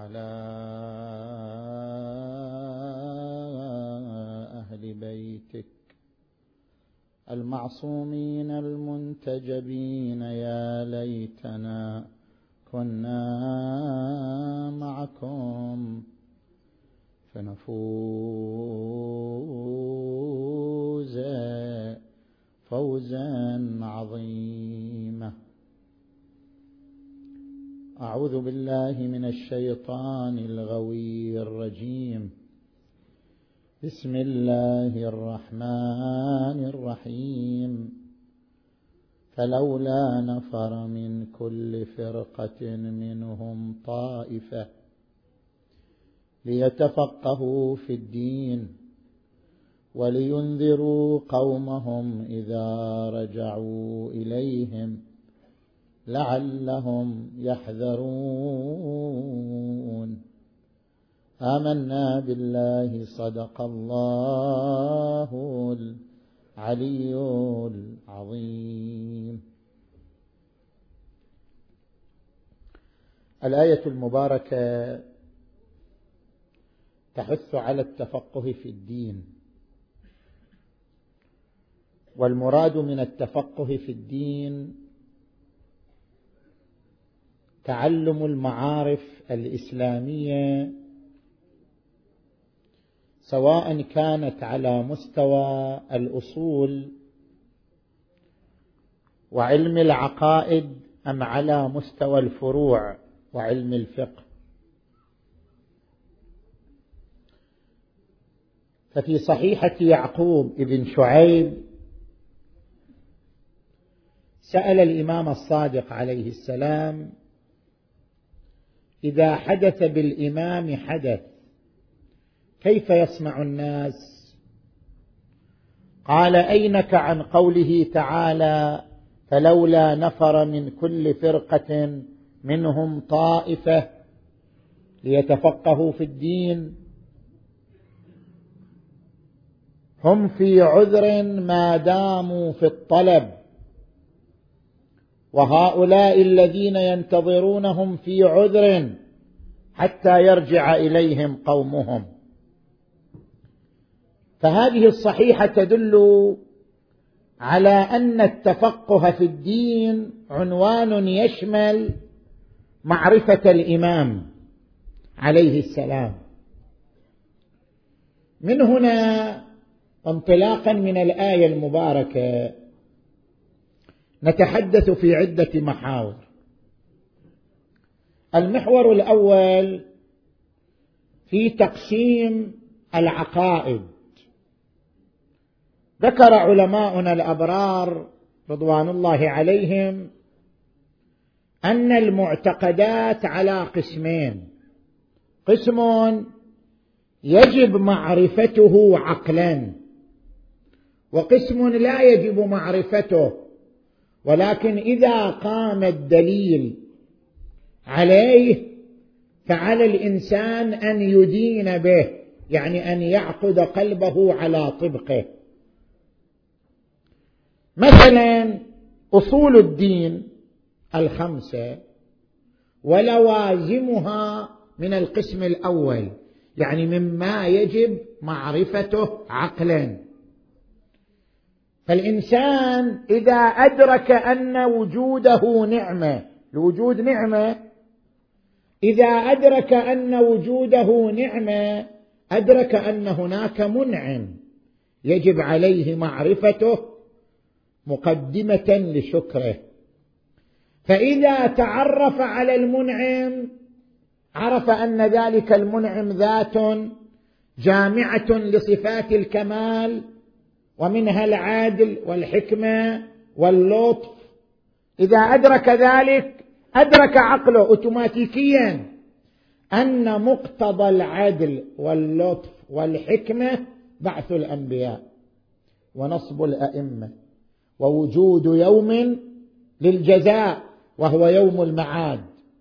وعلى أهل بيتك المعصومين المنتجبين. يا ليتنا كنا معكم فنفوز فوزا عظيما. أعوذ بالله من الشيطان الغوي الرجيم. بسم الله الرحمن الرحيم. فلولا نفر من كل فرقة منهم طائفة ليتفقهوا في الدين ولينذروا قومهم إذا رجعوا إليهم لعلهم يحذرون. آمنا بالله صدق الله العلي العظيم. الآية المباركة تحث على التفقه في الدين، والمراد من التفقه في الدين تعلم المعارف الإسلامية، سواء كانت على مستوى الأصول وعلم العقائد أم على مستوى الفروع وعلم الفقه. ففي صحيحة يعقوب ابن شعيب سأل الإمام الصادق عليه السلام: إذا حدث بالإمام حدث كيف يصنع الناس؟ قال: أينك عن قوله تعالى: فلولا نفر من كل فرقة منهم طائفة ليتفقهوا في الدين. هم في عذر ما داموا في الطلب، وهؤلاء الذين ينتظرونهم في عذر حتى يرجع إليهم قومهم. فهذه الصحيحة تدل على أن التفقه في الدين عنوان يشمل معرفة الإمام عليه السلام. من هنا انطلاقا من الآية المباركة نتحدث في عدة محاور. المحور الأول في تقسيم العقائد. ذكر علماؤنا الأبرار رضوان الله عليهم أن المعتقدات على قسمين: قسم يجب معرفته عقلا، وقسم لا يجب معرفته، ولكن إذا قام الدليل عليه فعلى الإنسان أن يدين به، يعني أن يعقد قلبه على طبقه. مثلا أصول الدين الخمسة ولوازمها من القسم الأول، يعني مما يجب معرفته عقلا. فالإنسان إذا أدرك أن وجوده نعمة، الوجود نعمة، إذا أدرك أن وجوده نعمة أدرك أن هناك منعم يجب عليه معرفته مقدمة لشكره. فإذا تعرف على المنعم عرف أن ذلك المنعم ذات جامعة لصفات الكمال، ومنها العدل والحكمة واللطف. إذا أدرك ذلك أدرك عقله أوتوماتيكيا أن مقتضى العدل واللطف والحكمة بعث الأنبياء ونصب الأئمة ووجود يوم للجزاء وهو يوم المعاد.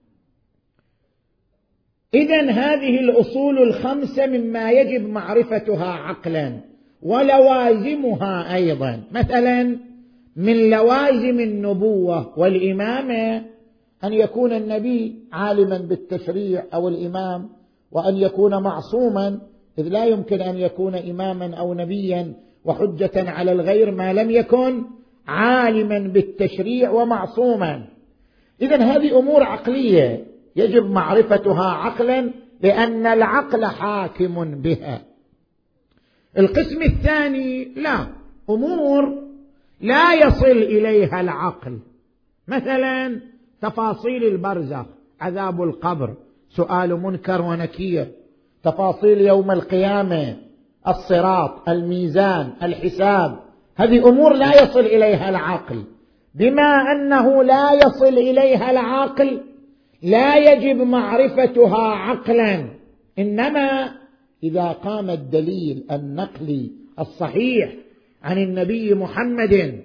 إذن هذه الأصول الخمسة مما يجب معرفتها عقلا، ولوازمها أيضا. مثلا من لوازم النبوة والإمامة أن يكون النبي عالما بالتشريع أو الإمام، وأن يكون معصوما، إذ لا يمكن أن يكون إماما أو نبيا وحجة على الغير ما لم يكن عالما بالتشريع ومعصوما. إذن هذه أمور عقلية يجب معرفتها عقلا، لأن العقل حاكم بها. القسم الثاني لا، أمور لا يصل إليها العقل، مثلا تفاصيل البرزخ، عذاب القبر، سؤال منكر ونكير، تفاصيل يوم القيامة، الصراط، الميزان، الحساب، هذه أمور لا يصل إليها العقل. بما أنه لا يصل إليها العقل لا يجب معرفتها عقلا، إنما إذا قام الدليل النقلي الصحيح عن النبي محمد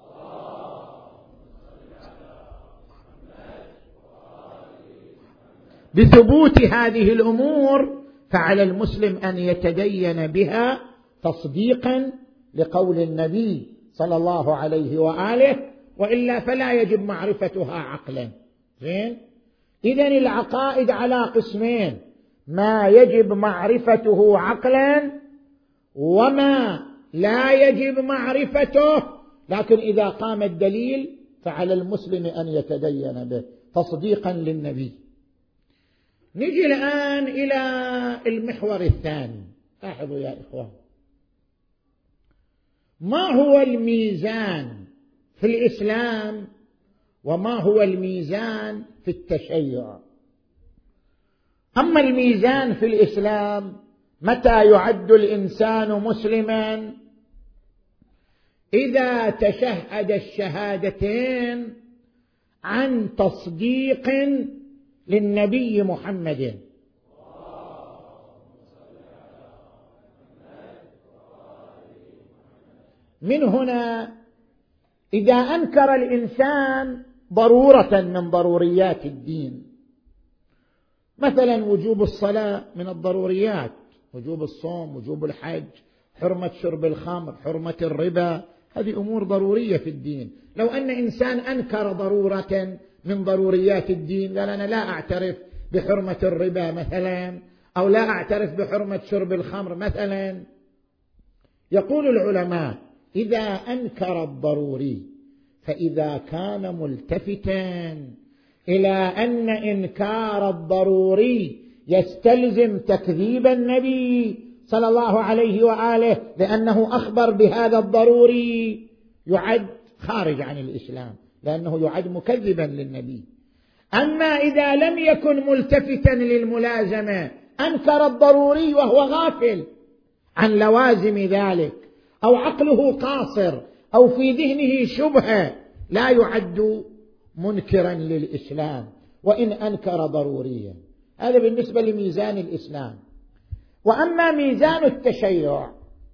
بثبوت هذه الأمور فعلى المسلم أن يتدين بها تصديقا لقول النبي صلى الله عليه وآله، وإلا فلا يجب معرفتها عقلا. زين؟ إذن العقائد على قسمين: ما يجب معرفته عقلا وما لا يجب معرفته، لكن إذا قام الدليل فعلى المسلم أن يتدين به تصديقا للنبي. نجي الآن إلى المحور الثاني. لاحظوا يا إخوان، ما هو الميزان في الإسلام وما هو الميزان في التشيع؟ أما الميزان في الإسلام، متى يعد الإنسان مسلما؟ إذا تشهد الشهادتين عن تصديق للنبي محمد. من هنا إذا أنكر الإنسان ضرورة من ضروريات الدين، مثلا وجوب الصلاة من الضروريات، وجوب الصوم، وجوب الحج، حرمة شرب الخمر، حرمة الربا، هذه أمور ضرورية في الدين. لو أن إنسان أنكر ضرورة من ضروريات الدين، قال أنا لا أعترف بحرمة الربا مثلا، أو لا أعترف بحرمة شرب الخمر مثلا، يقول العلماء إذا أنكر الضروري فإذا كان ملتفتا إلى أن إنكار الضروري يستلزم تكذيب النبي صلى الله عليه وآله لأنه أخبر بهذا الضروري، يعد خارج عن الإسلام، لأنه يعد مكذبا للنبي. أما إذا لم يكن ملتفتا للملازمة، أنكر الضروري وهو غافل عن لوازم ذلك، أو عقله قاصر، أو في ذهنه شبهة، لا يعد منكرا للإسلام وإن أنكر ضروريا. هذا بالنسبة لميزان الإسلام. وأما ميزان التشيع،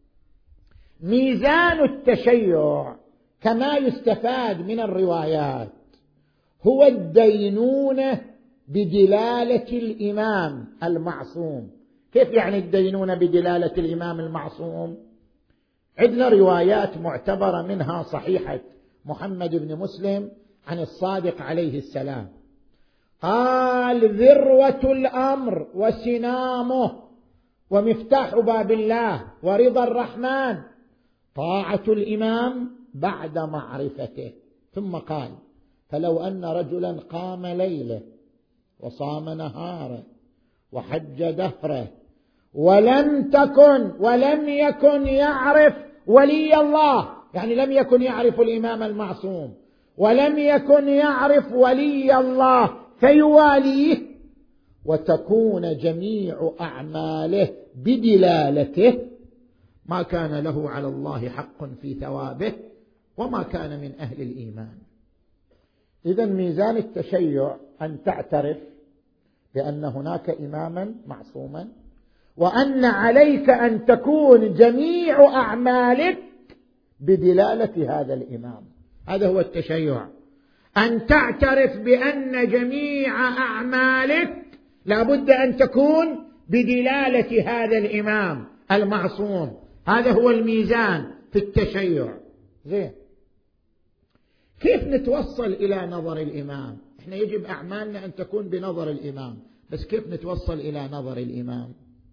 ميزان التشيع كما يستفاد من الروايات هو الدينونة بدلالة الإمام المعصوم. كيف يعني الدينونة بدلالة الإمام المعصوم؟ عندنا روايات معتبرة، منها صحيحة محمد بن مسلم عن الصادق عليه السلام قال: ذروة الأمر وسنامه ومفتاح باب الله ورضا الرحمن طاعة الإمام بعد معرفته. ثم قال: فلو أن رجلا قام ليله وصام نهاره وحج دهره ولم يكن يعرف ولي الله، يعني لم يكن يعرف الإمام المعصوم، ولم يكن يعرف ولي الله فيواليه، وتكون جميع أعماله بدلالته، ما كان له على الله حق في ثوابه وما كان من أهل الإيمان. إذن ميزان التشيع أن تعترف بأن هناك إماما معصوما، وأن عليك أن تكون جميع أعمالك بدلالة هذا الإمام. هذا هو التشيع، أن تعترف بأن جميع أعمالك لابد أن تكون بدلالة هذا الإمام المعصوم. هذا هو الميزان في التشيع. زين، كيف نتوصل إلى نظر الإمام؟ إحنا يجب أعمالنا أن تكون بنظر الإمام، بس كيف نتوصل إلى نظر الإمام؟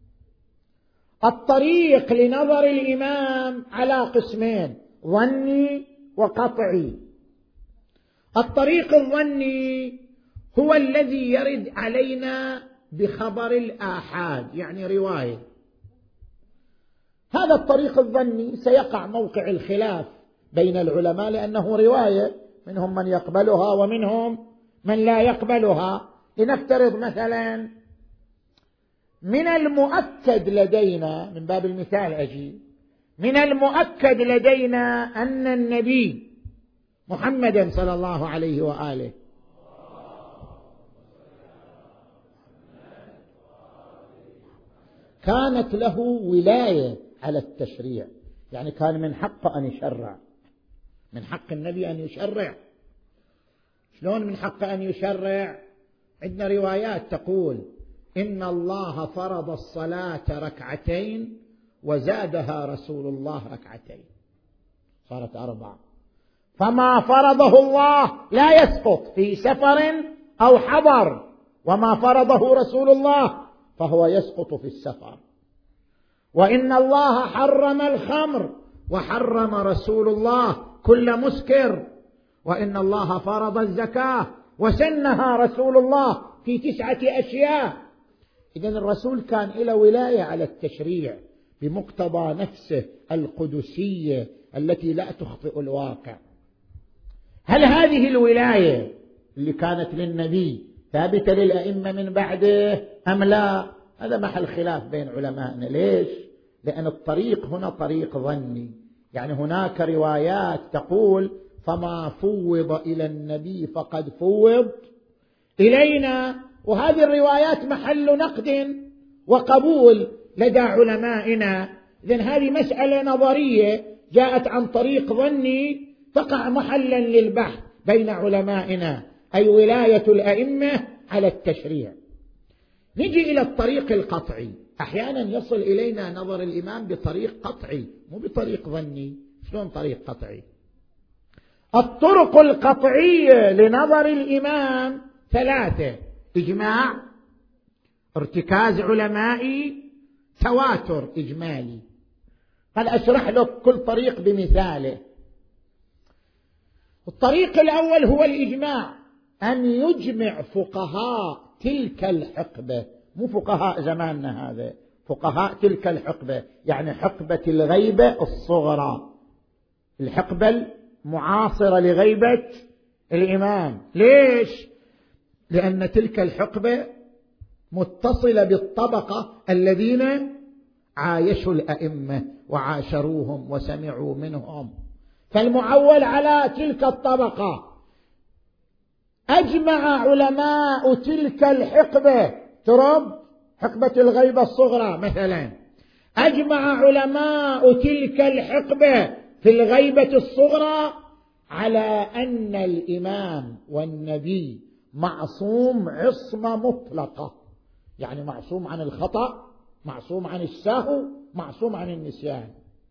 الطريق لنظر الإمام على قسمين: ظني وقطعي. الطريق الظني هو الذي يرد علينا بخبر الآحاد، يعني رواية. هذا الطريق الظني سيقع موقع الخلاف بين العلماء لأنه رواية، منهم من يقبلها ومنهم من لا يقبلها. لنفترض مثلا من المؤكد لدينا، من باب المثال أجي، من المؤكد لدينا أن النبي محمدا صلى الله عليه وآله كانت له ولاية على التشريع، يعني كان من حقه أن يشرع، من حق النبي أن يشرع. شلون من حقه أن يشرع؟ عندنا روايات تقول إن الله فرض الصلاة ركعتين وزادها رسول الله ركعتين، صارت 4. فما فرضه الله لا يسقط في سفر أو حضر، وما فرضه رسول الله فهو يسقط في السفر. وإن الله حرم الخمر وحرم رسول الله كل مسكر، وإن الله فرض الزكاة وسنها رسول الله في 9 أشياء. إذن الرسول كان له ولاية على التشريع بمقتضى نفسه القدسية التي لا تخطئ الواقع. هل هذه الولاية اللي كانت للنبي ثابتة للأئمة من بعده أم لا؟ هذا محل خلاف بين علمائنا. ليش؟ لأن الطريق هنا طريق ظني، يعني هناك روايات تقول فما فوض إلى النبي فقد فوض إلينا، وهذه الروايات محل نقد وقبول لدى علمائنا. إذن هذه مسألة نظرية جاءت عن طريق ظني تقع محلا للبحث بين علمائنا، أي ولاية الأئمة على التشريع. نجي إلى الطريق القطعي. أحيانا يصل إلينا نظر الإمام بطريق قطعي مو بطريق ظني. شلون طريق قطعي؟ الطرق القطعية لنظر الإمام 3: إجماع، ارتكاز علمائي، تواتر إجمالي. هل أشرح لك كل طريق بمثاله. الطريق الأول هو الإجماع، أن يجمع فقهاء تلك الحقبة، مو فقهاء زماننا هذا، فقهاء تلك الحقبة، يعني حقبة الغيبة الصغرى، الحقبة المعاصرة لغيبة الإمام. ليش؟ لأن تلك الحقبة متصلة بالطبقة الذين عايشوا الأئمة وعاشروهم وسمعوا منهم، فالمعول على تلك الطبقة. أجمع علماء تلك الحقبة، ترب حقبة الغيبة الصغرى مثلا، أجمع علماء تلك الحقبة في الغيبة الصغرى على أن الإمام والنبي معصوم عصمة مطلقة، يعني معصوم عن الخطأ، معصوم عن السهو، معصوم عن النسيان.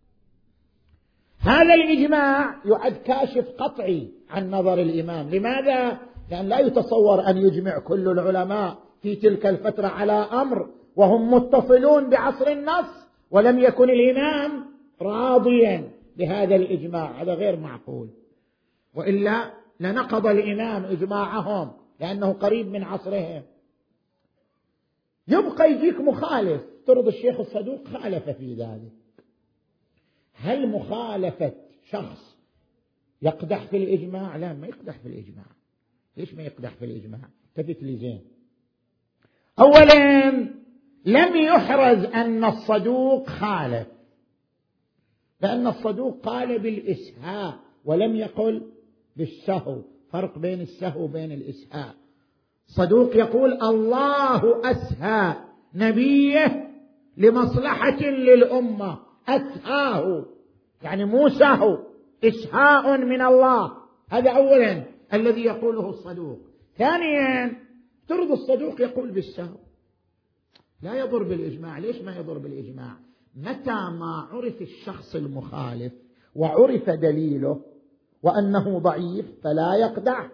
هذا الإجماع يعد كاشف قطعي عن نظر الإمام. لماذا؟ لأن لا يتصور أن يجمع كل العلماء في تلك الفترة على أمر وهم متصلون بعصر النص ولم يكن الإمام راضيا بهذا الإجماع، هذا غير معقول، وإلا لنقض الإمام إجماعهم لأنه قريب من عصرهم. يبقى يجيك مخالف، ترضى الشيخ الصدوق خالف في ذلك. هل مخالفة شخص يقدح في الإجماع؟ لا، ما يقدح في الإجماع. ليش ما يقدح في الإجماع؟ التفت لي زين. أولا لم يحرز أن الصدوق خالف، لأن الصدوق قال بالإسهاء ولم يقل بالسهو. فرق بين السهو وبين الإسهاء. صدوق يقول الله أسهى نبيه لمصلحة للأمة، أسهاه يعني مو سهو، إسهاء من الله. هذا أولا الذي يقوله الصدوق. ثانيا ترد الصدوق يقول بالسهو، لا يضر بالإجماع. ليش ما يضر بالإجماع؟ متى ما عرف الشخص المخالف وعرف دليله وأنه ضعيف فلا يقدح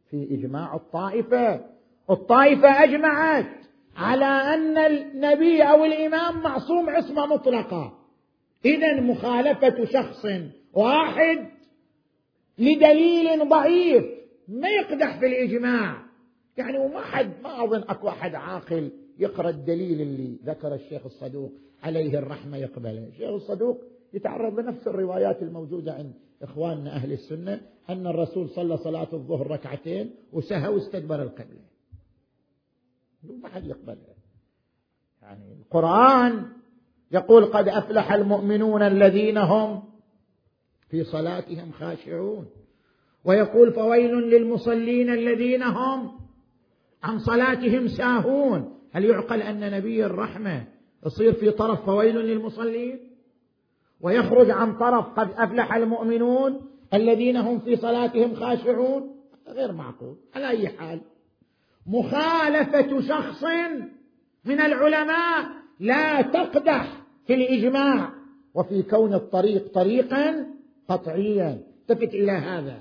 في إجماع الطائفة أجمعت على أن النبي أو الإمام معصوم عصمة مطلقة. إذن مخالفة شخص واحد لدليل ضعيف ما يقدح في الإجماع، يعني ما أظن أكو أحد عاقل يقرأ الدليل اللي ذكر الشيخ الصدوق عليه الرحمة يقبله. الشيخ الصدوق يتعرض لنفس الروايات الموجودة عند إخواننا أهل السنة أن الرسول صلى صلاة الظهر ركعتين وسهى واستدبر القبلة، ما حد يقبلها. يعني القرآن يقول قد أفلح المؤمنون الذين هم في صلاتهم خاشعون، ويقول فويل للمصلين الذين هم عن صلاتهم ساهون. هل يعقل أن نبي الرحمة يصير في طرف فويل للمصلين ويخرج عن طرف قد أفلح المؤمنون الذين هم في صلاتهم خاشعون؟ غير معقول. على أي حال مخالفة شخص من العلماء لا تقدح في الإجماع وفي كون الطريق طريقا قطعيا. التفت إلى هذا.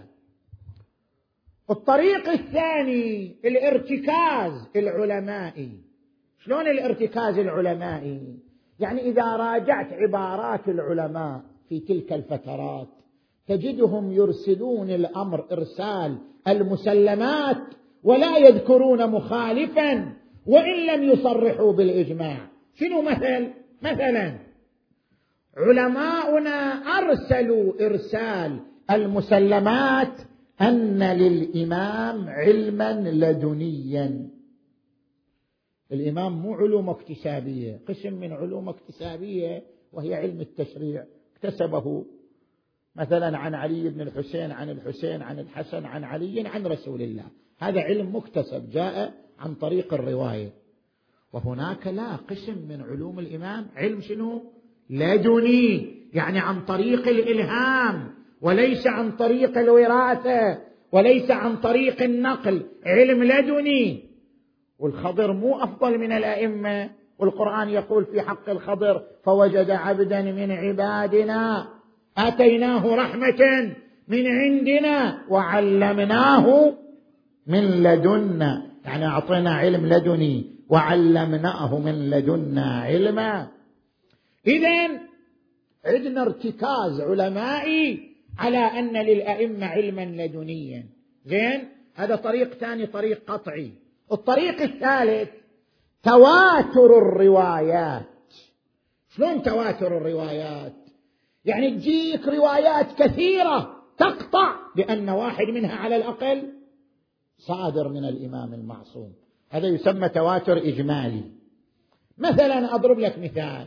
الطريق الثاني الارتكاز العلمائي. شلون الارتكاز العلمائي؟ يعني إذا راجعت عبارات العلماء في تلك الفترات تجدهم يرسلون الأمر إرسال المسلمات ولا يذكرون مخالفا وإن لم يصرحوا بالإجماع. شنو مثلا علماؤنا أرسلوا إرسال المسلمات أن للإمام علما لدنيا. الإمام مو علوم اكتسابية، قسم من علوم اكتسابية وهي علم التشريع اكتسبه مثلا عن علي بن الحسين عن الحسين عن الحسن عن علي عن رسول الله. هذا علم مكتسب جاء عن طريق الرواية. وهناك لا قسم من علوم الإمام علم شنو؟ لدني، يعني عن طريق الإلهام وليس عن طريق الوراثة وليس عن طريق النقل، علم لدني. والخضر مو أفضل من الأئمة، والقرآن يقول في حق الخضر فوجد عبدا من عبادنا آتيناه رحمة من عندنا وعلمناه من لدنا، يعني أعطينا علم لدني وعلمناه من لدنا علما. إذن عندنا ارتكاز علمائي على أن للأئمة علما لدنيا. زين، هذا طريق ثاني، طريق قطعي. الطريق الثالث تواتر الروايات. شلون تواتر الروايات؟ يعني تجيك روايات كثيرة تقطع بأن واحد منها على الأقل صادر من الإمام المعصوم. هذا يسمى تواتر إجمالي. مثلا أضرب لك مثال.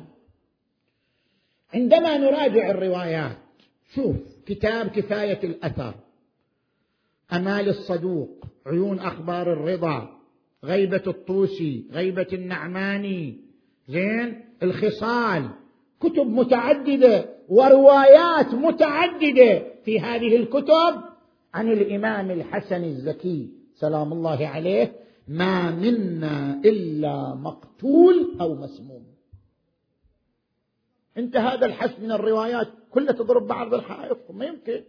عندما نراجع الروايات، شوف كتاب كفاية الأثر، أمال الصدوق، عيون أخبار الرضا، غيبة الطوسي، غيبة النعماني، زين، الخصال، كتب متعددة وروايات متعددة في هذه الكتب عن الإمام الحسن الزكي سلام الله عليه: ما منا إلا مقتول أو مسموم. انت هذا الحس من الروايات كلها تضرب بعض الحائط، ما يمكن.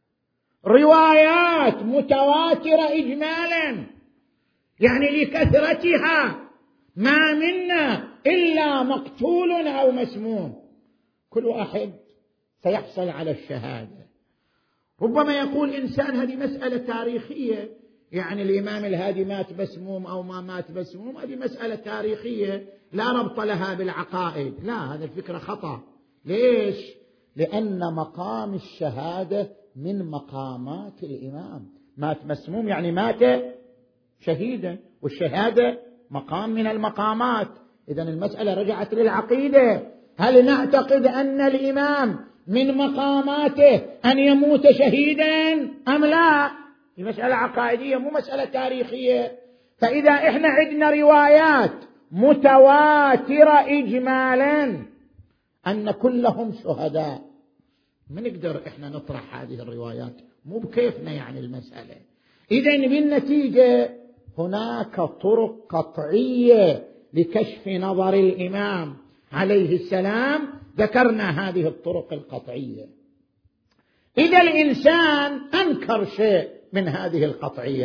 روايات متواترة إجمالا، يعني لكثرتها ما منا إلا مقتول أو مسموم. كل واحد سيحصل على الشهادة. ربما يقول إنسان هذه مسألة تاريخية، يعني الإمام الهادي مات مسموم أو ما مات مسموم، هذه مسألة تاريخية لا ربط لها بالعقائد. لا، هذا الفكرة خطأ. ليش؟ لأن مقام الشهادة من مقامات الإمام. مات مسموم يعني مات شهيدا، والشهادة مقام من المقامات. إذن المسألة رجعت للعقيدة. هل نعتقد أن الإمام من مقاماته أن يموت شهيدا أم لا؟ دي مسألة عقائدية مو مسألة تاريخية. فإذا إحنا عندنا روايات متواترة إجمالا أن كلهم شهداء، ما نقدر إحنا نطرح هذه الروايات، مو بكيفنا يعني المسألة. إذن بالنتيجة هناك طرق قطعية لكشف نظر الإمام عليه السلام، ذكرنا هذه الطرق القطعية. إذا الإنسان أنكر شيء من هذه القطعيات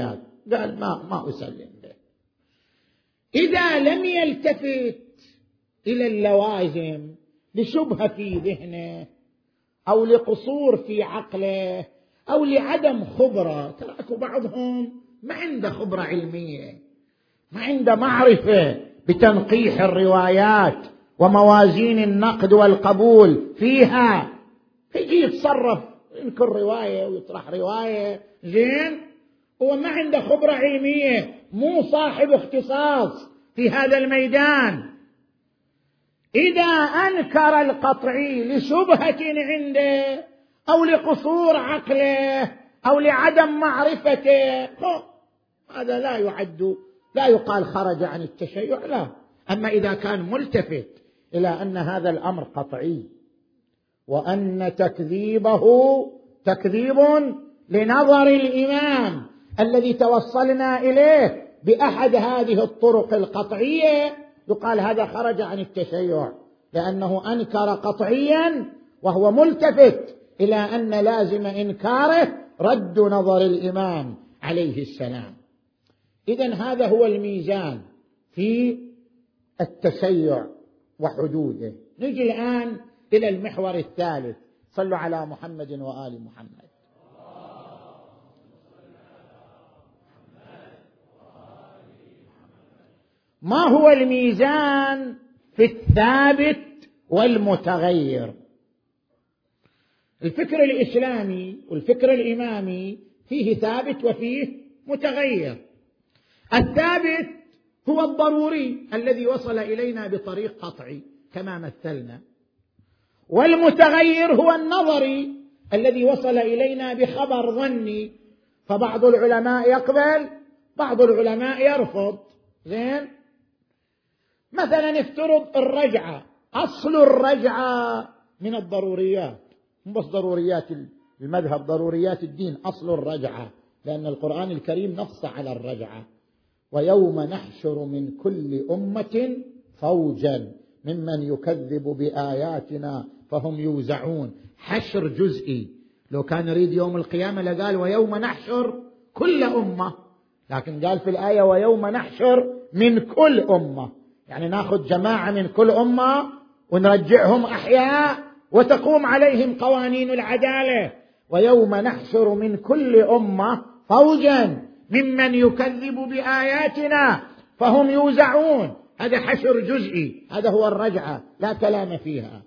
قال ما أسلم به. إذا لم يلتفت إلى اللوازم لشبهة في ذهنه أو لقصور في عقله أو لعدم خبرة، تركوا بعضهم ما عنده خبرة علمية، ما عنده معرفة بتنقيح الروايات وموازين النقد والقبول فيها، يجي يتصرف ينكر رواية ويطرح رواية زين، هو ما عنده خبرة علمية، مو صاحب اختصاص في هذا الميدان. إذا أنكر القطعي لشبهة عنده أو لقصور عقله أو لعدم معرفته، هذا لا يقال خرج عن التشيع، لا. أما إذا كان ملتفت إلى أن هذا الأمر قطعي وأن تكذيبه تكذيب لنظر الإمام الذي توصلنا إليه بأحد هذه الطرق القطعية، يقال هذا خرج عن التشيع، لأنه أنكر قطعيا وهو ملتفت إلى أن لازم إنكاره رد نظر الإمام عليه السلام. إذن هذا هو الميزان في التشيع وحدوده. نجي الآن إلى المحور الثالث. صلوا على محمد وآل محمد. ما هو الميزان في الثابت والمتغير؟ الفكر الإسلامي والفكر الإمامي فيه ثابت وفيه متغير. الثابت هو الضروري الذي وصل إلينا بطريق قطعي كما مثلنا، والمتغير هو النظري الذي وصل إلينا بخبر ظني، فبعض العلماء يقبل بعض العلماء يرفض. زين، مثلا افترض الرجعة، أصل الرجعة من الضروريات، مو بس ضروريات المذهب، ضروريات الدين، أصل الرجعة، لأن القرآن الكريم نص على الرجعة: ويوم نحشر من كل أمة فوجا ممن يكذب بآياتنا فهم يوزعون. حشر جزئي، لو كان يريد يوم القيامة لقال ويوم نحشر كل أمة، لكن قال في الآية ويوم نحشر من كل أمة، يعني ناخذ جماعة من كل أمة ونرجعهم أحياء وتقوم عليهم قوانين العدالة. ويوم نحشر من كل أمة فوجا ممن يكذب بآياتنا فهم يوزعون. هذا حشر جزئي، هذا هو الرجعة، لا كلام فيها.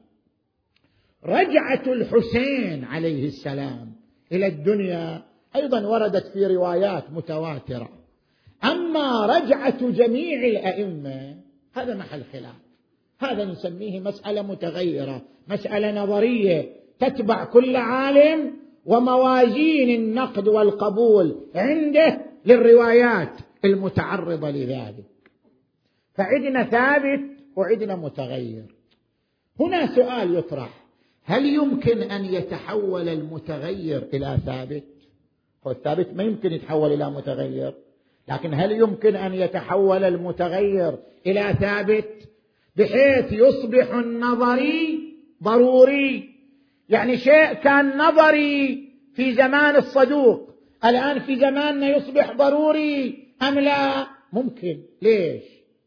رجعة الحسين عليه السلام إلى الدنيا أيضا وردت في روايات متواترة. أما رجعة جميع الأئمة هذا محل خلاف، هذا نسميه مسألة متغيرة، مسألة نظرية تتبع كل عالم وموازين النقد والقبول عنده للروايات المتعرضة لذلك. فعندنا ثابت وعندنا متغير. هنا سؤال يطرح: هل يمكن أن يتحول المتغير إلى ثابت؟ هو الثابت ما يمكن يتحول إلى متغير، لكن هل يمكن أن يتحول المتغير إلى ثابت بحيث يصبح النظري ضروري؟ يعني شيء كان نظري في زمان الصدوق الآن في زماننا يصبح ضروري أم لا؟ ممكن. ليش؟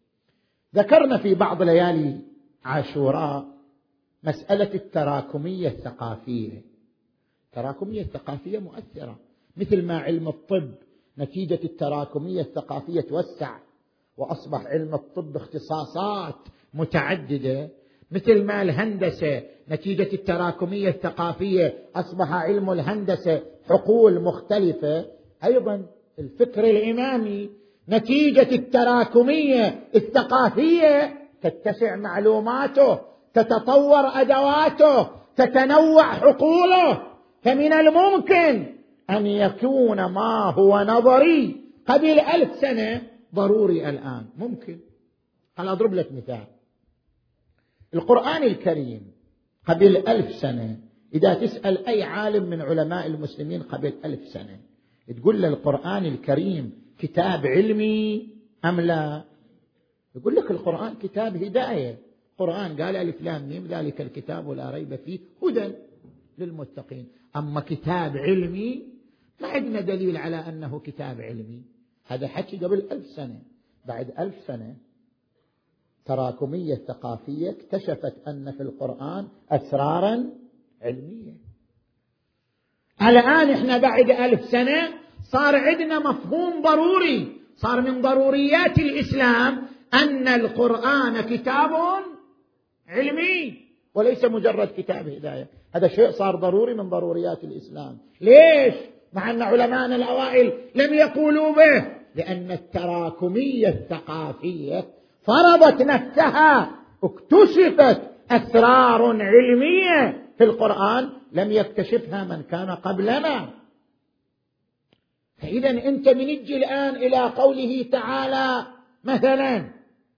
ذكرنا في بعض ليالي عاشوراء مسألة التراكمية الثقافية. التراكمية الثقافية مؤثرة، مثل ما علم الطب نتيجة التراكمية الثقافية توسع وأصبح علم الطب اختصاصات متعددة، مثل ما الهندسة نتيجة التراكمية الثقافية أصبح علم الهندسة حقول مختلفة. أيضا الفكر الإمامي نتيجة التراكمية الثقافية تتسع معلوماته، تتطور أدواته، تتنوع حقوله. فمن الممكن أن يكون ما هو نظري قبل 1000 سنة ضروري الآن. ممكن. أنا أضرب لك مثال: القرآن الكريم قبل 1000 سنة، إذا تسأل أي عالم من علماء المسلمين قبل 1000 سنة تقول له القرآن الكريم كتاب علمي أم لا؟ يقول لك القرآن كتاب هداية. القرآن قال ألف لام ميم ذلك الكتاب لا ريب فيه هدى للمتقين. أما كتاب علمي ما عندنا دليل على أنه كتاب علمي. هذا حكي قبل 1000 سنة. بعد 1000 سنة تراكمية ثقافية اكتشفت أن في القرآن أسرارا علمية. الآن إحنا بعد 1000 سنة صار عندنا مفهوم ضروري، صار من ضروريات الإسلام أن القرآن كتاب علمي وليس مجرد كتاب هداية. هذا شيء صار ضروري من ضروريات الإسلام. ليش؟ مع أن علماءنا الأوائل لم يقولوا به، لأن التراكمية الثقافية فرضت نفسها، اكتشفت أسرار علمية في القرآن لم يكتشفها من كان قبلنا. فإذا أنت بنجي الآن إلى قوله تعالى مثلا: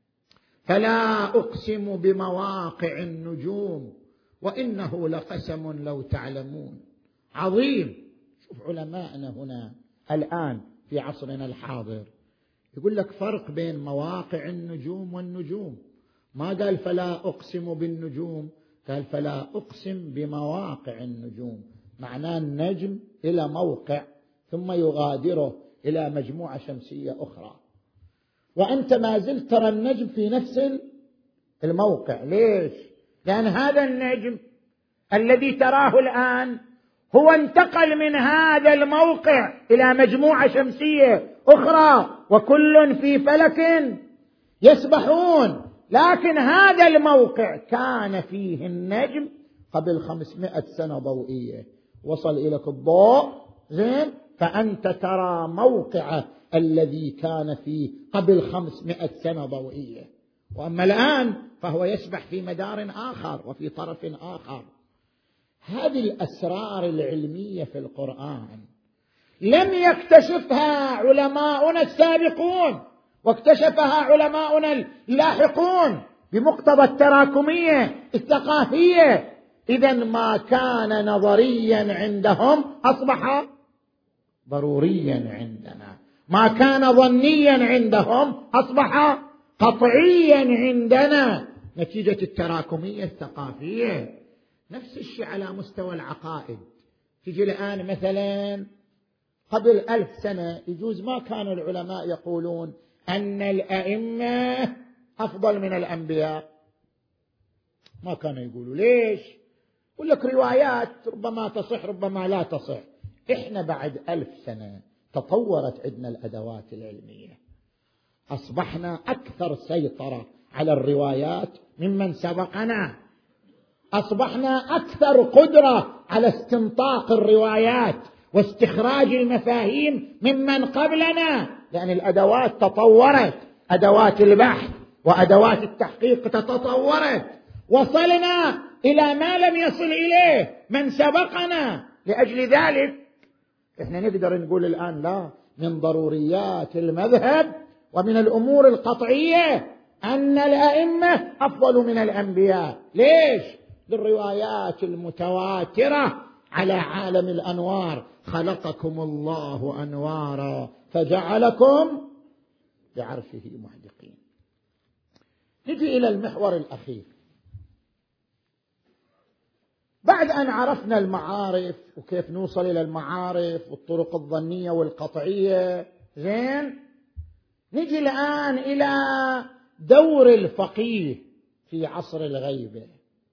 فلا أقسم بمواقع النجوم وإنه لقسم لو تعلمون. عظيم. شوف علماءنا هنا الآن في عصرنا الحاضر يقول لك فرق بين مواقع النجوم والنجوم. ما قال فلا أقسم بالنجوم، قال فلا أقسم بمواقع النجوم. معناه النجم إلى موقع ثم يغادره إلى مجموعة شمسية أخرى، وأنت ما زلت ترى النجم في نفس الموقع. ليش؟ لأن هذا النجم الذي تراه الآن هو انتقل من هذا الموقع إلى مجموعة شمسية أخرى، وكل في فلك يسبحون. لكن هذا الموقع كان فيه النجم قبل 500 سنة ضوئية، وصل إليك الضوء زين، فأنت ترى موقعه الذي كان فيه قبل 500 سنة ضوئية. وأما الآن فهو يسبح في مدار آخر وفي طرف آخر. هذه الأسرار العلمية في القرآن لم يكتشفها علماؤنا السابقون، واكتشفها علماؤنا اللاحقون بمقتضى التراكمية الثقافية. إذا ما كان نظريا عندهم أصبح ضروريا عندنا، ما كان ظنيا عندهم أصبح قطعيا عندنا نتيجة التراكمية الثقافية. نفس الشيء على مستوى العقائد. تجي الآن مثلا قبل 1000 سنة يجوز ما كانوا العلماء يقولون أن الأئمة أفضل من الأنبياء، ما كانوا يقولوا. ليش؟ يقول لك روايات ربما تصح ربما لا تصح. إحنا بعد 1000 سنة تطورت عندنا الأدوات العلمية، أصبحنا أكثر سيطرة على الروايات ممن سبقنا، أصبحنا أكثر قدرة على استنطاق الروايات واستخراج المفاهيم ممن قبلنا، لأن الأدوات تطورت، أدوات البحث وأدوات التحقيق تطورت، وصلنا إلى ما لم يصل إليه من سبقنا. لأجل ذلك إحنا نقدر نقول الآن لا، من ضروريات المذهب ومن الأمور القطعية أن الأئمة أفضل من الأنبياء. ليش؟ للروايات المتواترة على عالم الأنوار: خلقكم الله أنوارا فجعلكم بعرشه محدقين. نجي إلى المحور الأخير. بعد أن عرفنا المعارف وكيف نوصل إلى المعارف والطرق الظنية والقطعية، زين، نجي الآن إلى دور الفقيه في عصر الغيبة.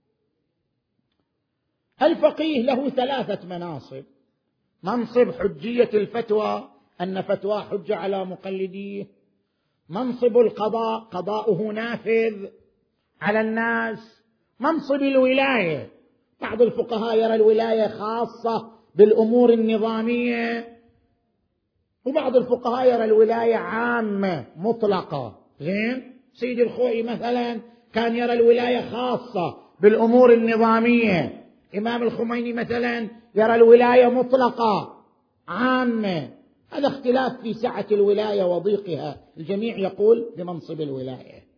الفقيه له 3 مناصب: منصب حجية الفتوى، أن فتوى حجة على مقلديه; منصب القضاء، قضاؤه نافذ على الناس; منصب الولاية، بعض الفقهاء يرى الولاية خاصة بالأمور النظامية، وبعض الفقهاء يرى الولاية عامة مطلقة. زين، سيد الخوئي مثلا كان يرى الولاية خاصة بالأمور النظامية، إمام الخميني مثلا يرى الولاية مطلقة عامة. هذا اختلاف في سعة الولاية وضيقها، الجميع يقول بمنصب الولاية.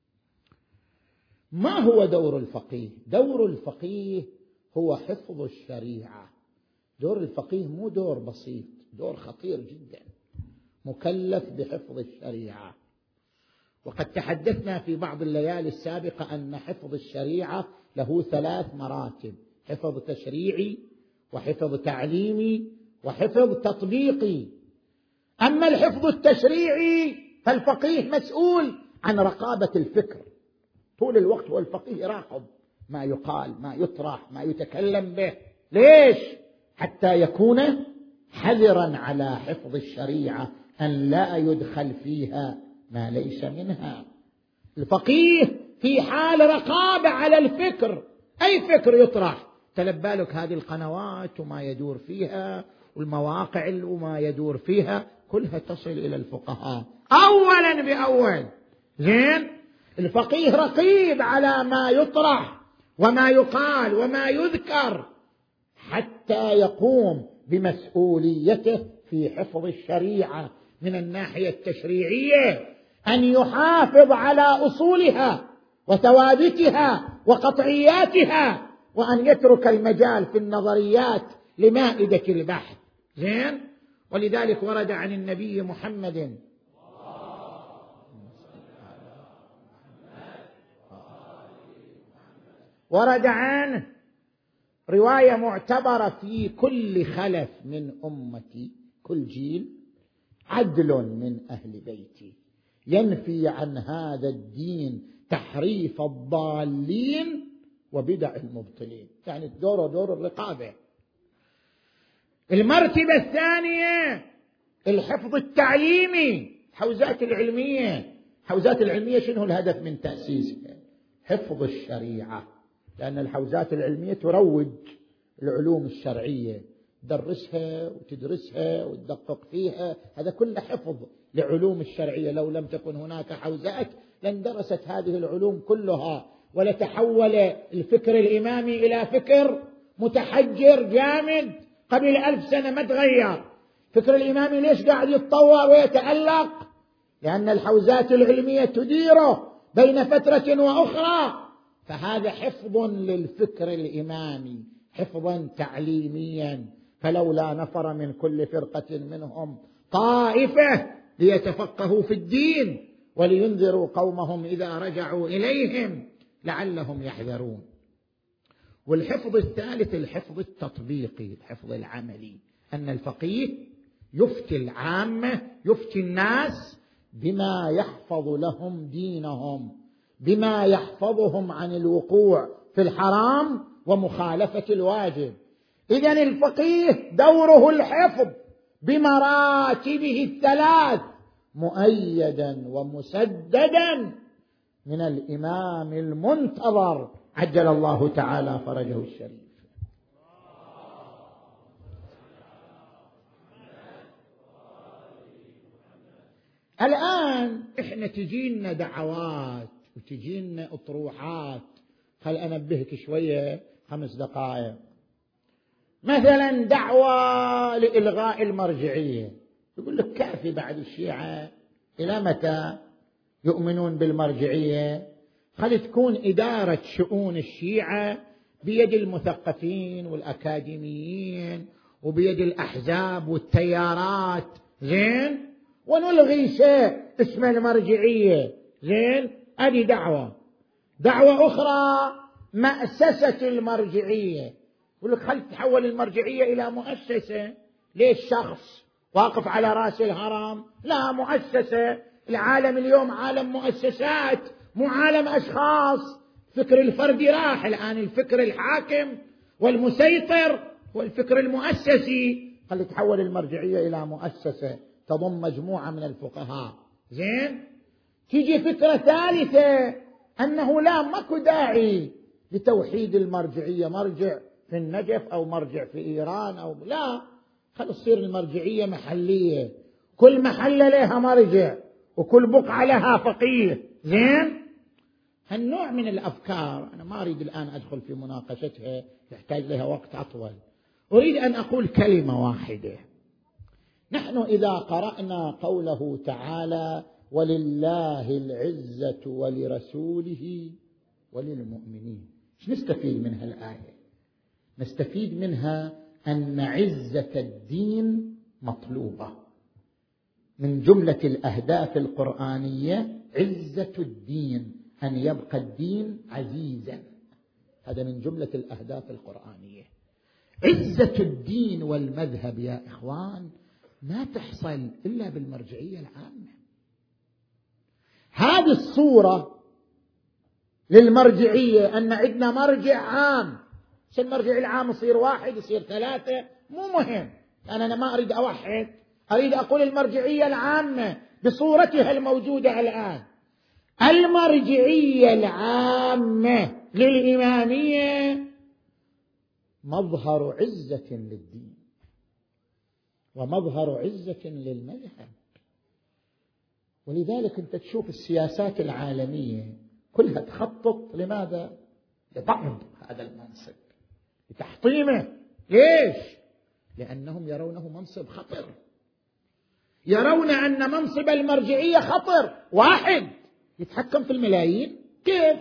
ما هو دور الفقيه؟ دور الفقيه هو حفظ الشريعة. دور الفقيه مو دور بسيط، دور خطير جدا، مكلف بحفظ الشريعة. وقد تحدثنا في بعض الليالي السابقة أن حفظ الشريعة له 3 مراتب: حفظ تشريعي، وحفظ تعليمي، وحفظ تطبيقي. أما الحفظ التشريعي فالفقيه مسؤول عن رقابة الفكر طول الوقت، والفقيه يراقب ما يقال، ما يطرح، ما يتكلم به. ليش؟ حتى يكون حذرا على حفظ الشريعة، أن لا يدخل فيها ما ليس منها. الفقيه في حال رقابة على الفكر، أي فكر يطرح، تلبالك هذه القنوات وما يدور فيها والمواقع وما يدور فيها كلها تصل إلى الفقهاء أولا بأول. زين، الفقيه رقيب على ما يطرح وما يقال وما يذكر، حتى يقوم بمسؤوليته في حفظ الشريعة من الناحية التشريعية، أن يحافظ على أصولها وثوابتها وقطعياتها، وأن يترك المجال في النظريات لمائدة البحث. زين، ولذلك ورد عن النبي محمد ورد عنه رواية معتبرة في كل خلف من أمتي، كل جيل عدل من أهل بيتي ينفي عن هذا الدين تحريف الضالين وبدع المبطلين. يعني دور الرقابة. المرتبة الثانية الحفظ التعليمي، حوزات العلمية. حوزات العلمية شنو الهدف من تأسيسها؟ حفظ الشريعة، لأن الحوزات العلمية تروج العلوم الشرعية، تدرسها وتدرسها وتدقق فيها، هذا كله حفظ لعلوم الشرعية. لو لم تكن هناك حوزات لاندرست هذه العلوم كلها، ولتحول الفكر الإمامي إلى فكر متحجر جامد قبل 1000 سنة ما تغير. فكر الإمامي ليش قاعد يتطور ويتألق؟ لأن الحوزات العلمية تديره بين فترة وأخرى. فهذا حفظ للفكر الإمامي، حفظا تعليميا. فلولا نفر من كل فرقة منهم طائفة ليتفقهوا في الدين ولينذروا قومهم إذا رجعوا إليهم لعلهم يحذرون. والحفظ الثالث الحفظ التطبيقي، الحفظ العملي، أن الفقيه يفتي العامة، يفتي الناس بما يحفظ لهم دينهم، بما يحفظهم عن الوقوع في الحرام ومخالفة الواجب. إذن الفقيه دوره الحفظ بمراتبه الثلاث، مؤيدا ومسددا من الإمام المنتظر عجل الله تعالى فرجه الشريف. الآن إحنا تجينا دعوات وتجينا أطروحات، خل أنبهك شوية 5 دقائق. مثلا دعوة لإلغاء المرجعية، يقول لك كافي بعد الشيعة إلى متى يؤمنون بالمرجعية؟ خل تكون إدارة شؤون الشيعة بيد المثقفين والأكاديميين وبيد الأحزاب والتيارات. زين، ونلغي شيء اسمه المرجعية. زين، هذه دعوة أخرى مأسسة المرجعية، يقول لك خل تحول المرجعية إلى مؤسسة. ليش شخص واقف على رأس الهرم؟ لا، مؤسسة. العالم اليوم عالم مؤسسات مو عالم أشخاص. فكر الفردي راح، الآن الفكر الحاكم والمسيطر والفكر المؤسسي. خل تحول المرجعية إلى مؤسسة تضم مجموعة من الفقهاء. زين، تيجي فكرة ثالثة أنه لا، ماكو داعي لتوحيد المرجعية، مرجع في النجف أو مرجع في إيران أو لا، خل تصير المرجعية محلية، كل محلة لها مرجع وكل بقعة لها فقيه. زين، هالنوع من الأفكار أنا ما أريد الآن أدخل في مناقشتها، يحتاج لها وقت أطول. أريد أن أقول كلمة واحدة. نحن إذا قرأنا قوله تعالى ولله العزة ولرسوله وللمؤمنين، ايش نستفيد من هالآية؟ نستفيد منها أن عزة الدين مطلوبة. من جملة الأهداف القرآنية عزة الدين، أن يبقى الدين عزيزا، هذا من جملة الأهداف القرآنية. عزة الدين والمذهب يا إخوان ما تحصل إلا بالمرجعية العامة. هذه الصورة للمرجعية أن عندنا مرجع عام، المرجع العام يصير 1 يصير 3 مو مهم، أنا ما أريد أوحد، أريد أقول المرجعية العامة بصورتها الموجودة الآن. المرجعية العامة للإمامية مظهر عزة للدين ومظهر عزة للمذهب، ولذلك أنت تشوف السياسات العالمية كلها تخطط لماذا؟ لضرب هذا المنصب، لتحطيمه. ليش؟ لأنهم يرونه منصب خطر، يرون أن منصب المرجعية خطر. واحد يتحكم في الملايين، كيف؟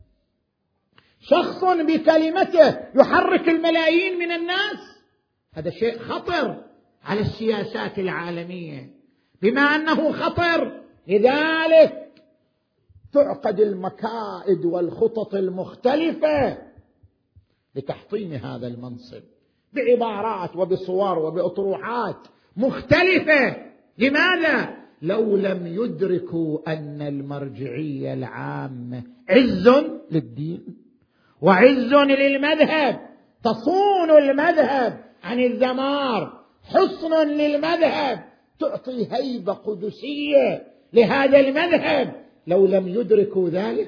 شخص بكلمته يحرك الملايين من الناس، هذا شيء خطر على السياسات العالمية. بما أنه خطر لذلك تعقد المكائد والخطط المختلفة لتحطيم هذا المنصب بعبارات وبصور وبأطروحات مختلفة. لماذا؟ لو لم يدركوا أن المرجعية العامة عز للدين وعز للمذهب، تصون المذهب عن الدمار، حصن للمذهب، تعطي هيبة قدسية لهذا المذهب. لو لم يدركوا ذلك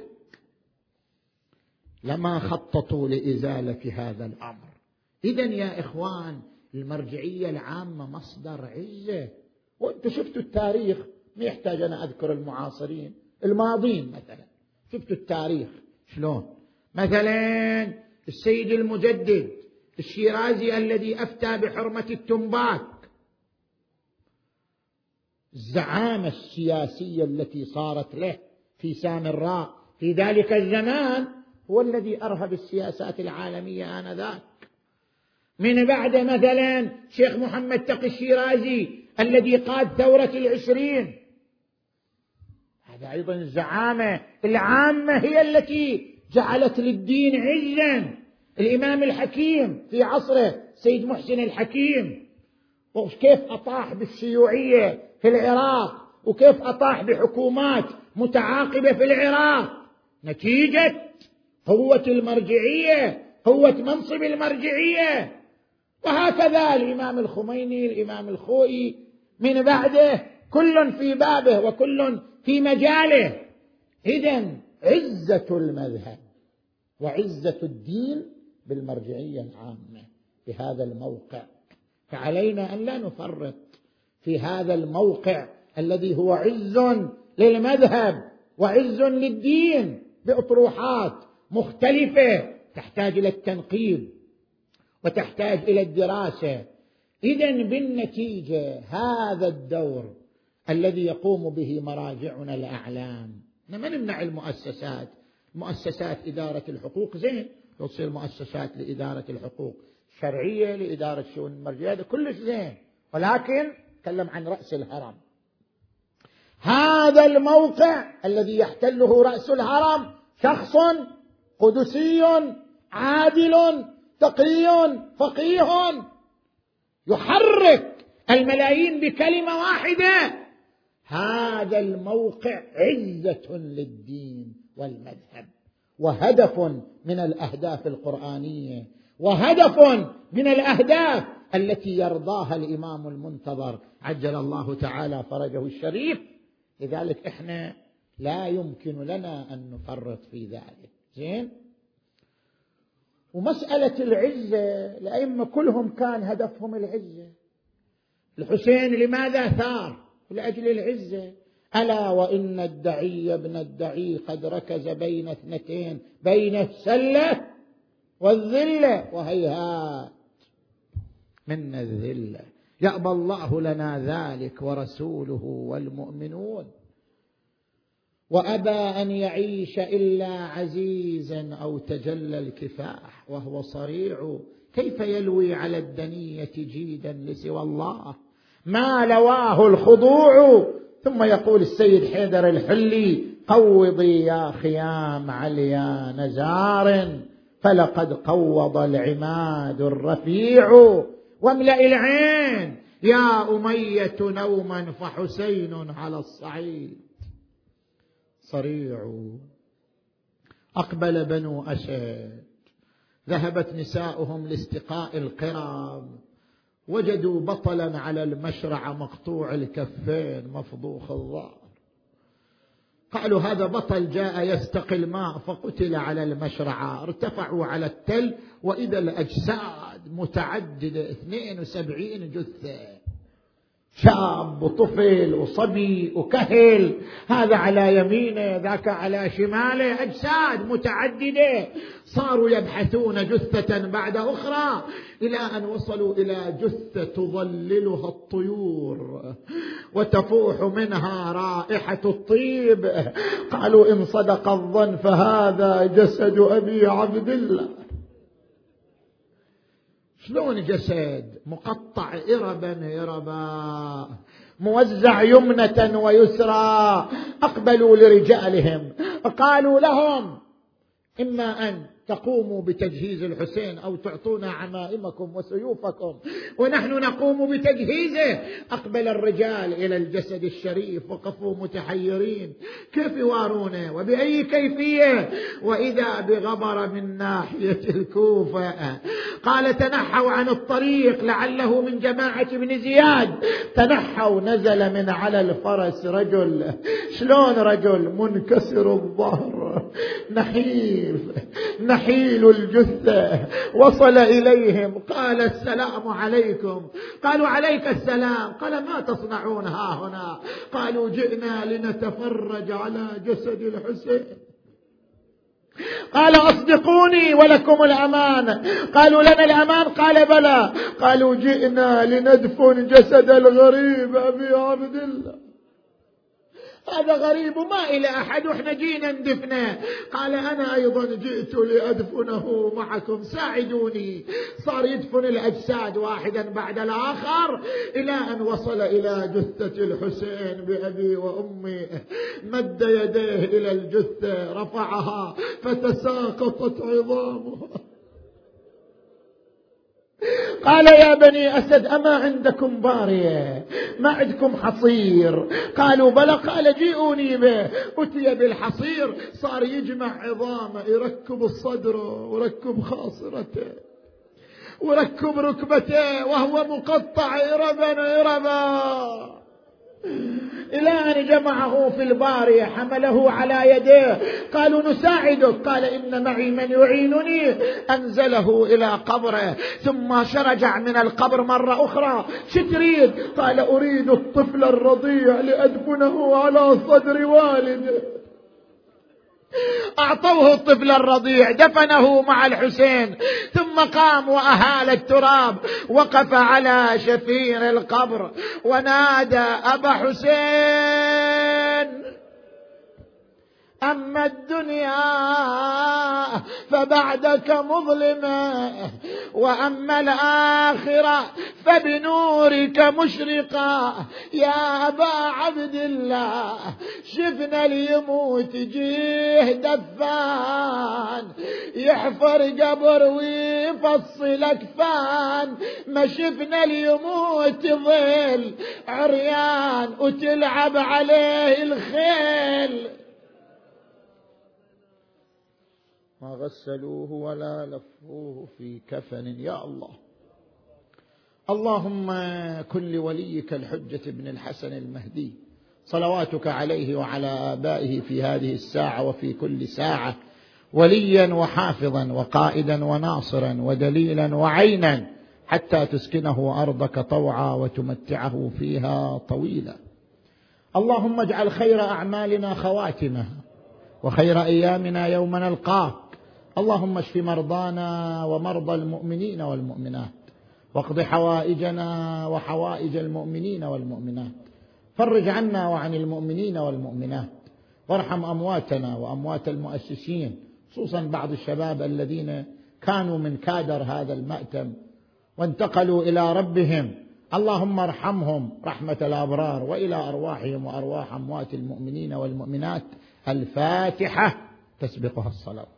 لما خططوا لإزالة هذا الأمر. إذن يا إخوان، المرجعية العامة مصدر عزة. وأنتم شفتوا التاريخ، ما يحتاج أنا أذكر المعاصرين الماضين، مثلا شفتوا التاريخ شلون. مثلا السيد المجدد الشيرازي الذي أفتى بحرمة التنباك، الزعامة السياسية التي صارت له في سامراء في ذلك الزمان هو الذي أرهب السياسات العالمية آنذاك. من بعد مثلا شيخ محمد تقي الشيرازي الذي قاد ثورة 20، هذا أيضا الزعامة العامة هي التي جعلت للدين عزا. الإمام الحكيم في عصره سيد محسن الحكيم، وكيف أطاح بالشيوعية في العراق، وكيف أطاح بحكومات متعاقبة في العراق، نتيجة قوة المرجعية، قوة منصب المرجعية. وهكذا الإمام الخميني، الإمام الخوئي من بعده، كل في بابه وكل في مجاله. إذن عزة المذهب وعزة الدين بالمرجعية العامة بهذا الموقع، فعلينا أن لا نفرط في هذا الموقع الذي هو عز للمذهب وعز للدين بأطروحات مختلفة تحتاج إلى التنقيب وتحتاج إلى الدراسة. إذن بالنتيجة هذا الدور الذي يقوم به مراجعنا الأعلام، ما نمنع المؤسسات، مؤسسات إدارة الحقوق زين، تصير مؤسسات لإدارة الحقوق شرعية، لإدارة شؤون المرجعية، هذا كلش زين، ولكن تكلم عن رأس الهرم. هذا الموقع الذي يحتله رأس الهرم شخص قدسي عادل تقي فقيه يحرك الملايين بكلمة واحدة. هذا الموقع عزة للدين والمذهب، وهدف من الأهداف القرآنية، وهدف من الأهداف التي يرضاها الإمام المنتظر عجل الله تعالى فرجه الشريف. لذلك إحنا لا يمكن لنا أن نفرط في ذلك. زين. ومسألة العزة الأئمة كلهم كان هدفهم العزة. الحسين لماذا ثار؟ لأجل العزة. ألا وإن الدعي ابن الدعي قد ركز بين اثنتين، بين السلة والذلة، وهيهات من الذلة يأبى الله لنا ذلك ورسوله والمؤمنون. وأبى أن يعيش إلا عزيزا أو تجلى الكفاح وهو صريع، كيف يلوي على الدنية جيدا لسوى الله ما لواه الخضوع. ثم يقول السيد حيدر الحلي: قوضي يا خيام عليا نزار فلقد قوض العماد الرفيع، واملأ العين يا أمية نوما فحسين على الصعيد صريع. أقبل بنو أسد، ذهبت نساؤهم لاستقاء القرب، وجدوا بطلا على المشرع مقطوع الكفين مفضوخ الظهر. قالوا هذا بطل جاء يستقي الماء فقتل على المشرعة. ارتفعوا على التل وإذا الأجساد متعددة، 72 جثة، شاب وطفل وصبي وكهل، هذا على يمينه ذاك على شماله، أجساد متعددة. صاروا يبحثون جثة بعد أخرى إلى أن وصلوا إلى جثة تظللها الطيور وتفوح منها رائحة الطيب. قالوا إن صدق الظن فهذا جسد أبي عبد الله. شلون جسد مقطع إربا موزع يمنة ويسرى. أقبلوا لرجالهم قالوا لهم إما أن تقوموا بتجهيز الحسين أو تعطونا عمائمكم وسيوفكم ونحن نقوم بتجهيزه. أقبل الرجال إلى الجسد الشريف، وقفوا متحيرين كيف يوارونه وبأي كيفية، وإذا بغبر من ناحية الكوفة. قال تنحوا عن الطريق لعله من جماعة بن زياد. تنحوا، نزل من على الفرس رجل. شلون رجل؟ منكسر الظهر، نحيل الجثة. وصل إليهم قال السلام عليكم. قالوا عليك السلام. قال ما تصنعون ها هنا؟ قالوا جئنا لنتفرج على جسد الحسين. قال أصدقوني ولكم الأمان. قالوا لنا الأمان. قال بلى. قالوا جئنا لندفن جسد الغريب أبي عبد الله. هذا غريب ما إلى أحد وإحنا جينا ندفنه. قال أنا أيضا جئت لأدفنه معكم، ساعدوني. صار يدفن الأجساد واحدا بعد الآخر إلى أن وصل إلى جثة الحسين بأبي وأمي. مد يديه إلى الجثة رفعها فتساقطت عظامها. قال يا بني أسد أما عندكم بارية؟ ما عندكم حصير؟ قالوا بلى. قال جيئوني به. أتي بالحصير، صار يجمع عظامه، يركب الصدر وركب خاصرته وركب ركبته وهو مقطع إربا إلى أن جمعه في البارية، حمله على يديه. قالوا نساعدك. قال إن معي من يعينني. أنزله إلى قبره ثم رجع من القبر مرة أخرى. شو تريد؟ قال أريد الطفل الرضيع لأدفنه على صدر والده. أعطوه الطفل الرضيع، دفنه مع الحسين، ثم قام وأهال التراب، وقف على شفير القبر ونادى أبا حسين أما الدنيا فبعدك مظلمة، وأما الآخرة فبنورك مشرقة. يا أبا عبد الله شفنا ليموت جيه دفان، يحفر قبر ويفصل أكفان، ما شفنا ليموت ظل عريان وتلعب عليه الخيل. ما غسلوه ولا لفوه في كفن. يا الله، اللهم كن لوليك الحجة بن الحسن المهدي صلواتك عليه وعلى آبائه في هذه الساعة وفي كل ساعة وليا وحافظا وقائدا وناصرا ودليلا وعينا، حتى تسكنه أرضك طوعا وتمتعه فيها طويلا. اللهم اجعل خير أعمالنا خواتمها وخير أيامنا يوم نلقاك. اللهم اشف مرضانا ومرضى المؤمنين والمؤمنات، واقض حوائجنا وحوائج المؤمنين والمؤمنات، فرج عنا وعن المؤمنين والمؤمنات، وارحم أمواتنا وأموات المؤسسين، خصوصا بعض الشباب الذين كانوا من كادر هذا المأتم وانتقلوا إلى ربهم. اللهم ارحمهم رحمة الأبرار، وإلى أرواحهم وأرواح أموات المؤمنين والمؤمنات. الفاتحة تسبقها الصلاة.